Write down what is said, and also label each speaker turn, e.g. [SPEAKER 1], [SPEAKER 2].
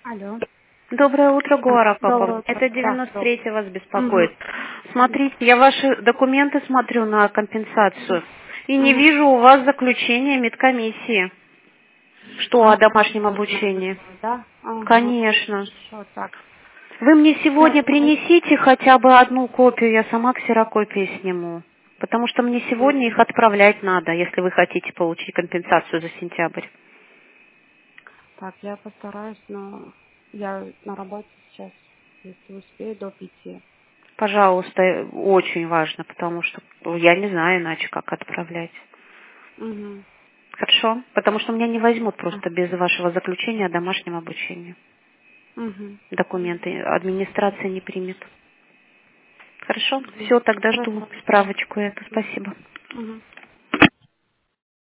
[SPEAKER 1] Алло.
[SPEAKER 2] Доброе утро, Гуара
[SPEAKER 1] Доброе
[SPEAKER 2] Папа.
[SPEAKER 1] утро.
[SPEAKER 2] Это
[SPEAKER 1] Да,
[SPEAKER 2] 93 вас
[SPEAKER 1] Угу.
[SPEAKER 2] беспокоит. Смотрите, я ваши документы смотрю на компенсацию и не
[SPEAKER 1] Угу.
[SPEAKER 2] вижу у вас заключения медкомиссии, что о домашнем обучении.
[SPEAKER 1] Да? Ага.
[SPEAKER 2] Конечно.
[SPEAKER 1] Хорошо, так.
[SPEAKER 2] Вы мне
[SPEAKER 1] Сейчас,
[SPEAKER 2] сегодня принесите хотя бы одну копию, я сама ксерокопии сниму. Потому что мне сегодня их отправлять надо, если вы хотите получить компенсацию за сентябрь.
[SPEAKER 1] так, я постараюсь, но я на работе сейчас, если успею, до 5.
[SPEAKER 2] Пожалуйста, очень важно, потому что я не знаю иначе, как отправлять.
[SPEAKER 1] Угу.
[SPEAKER 2] Хорошо? Потому что меня не возьмут просто без вашего заключения о домашнем обучении.
[SPEAKER 1] Угу.
[SPEAKER 2] Документы администрация не примет. Хорошо?
[SPEAKER 1] Угу.
[SPEAKER 2] Все, тогда жду
[SPEAKER 1] Хорошо.
[SPEAKER 2] справочку эту. Спасибо.
[SPEAKER 1] Угу.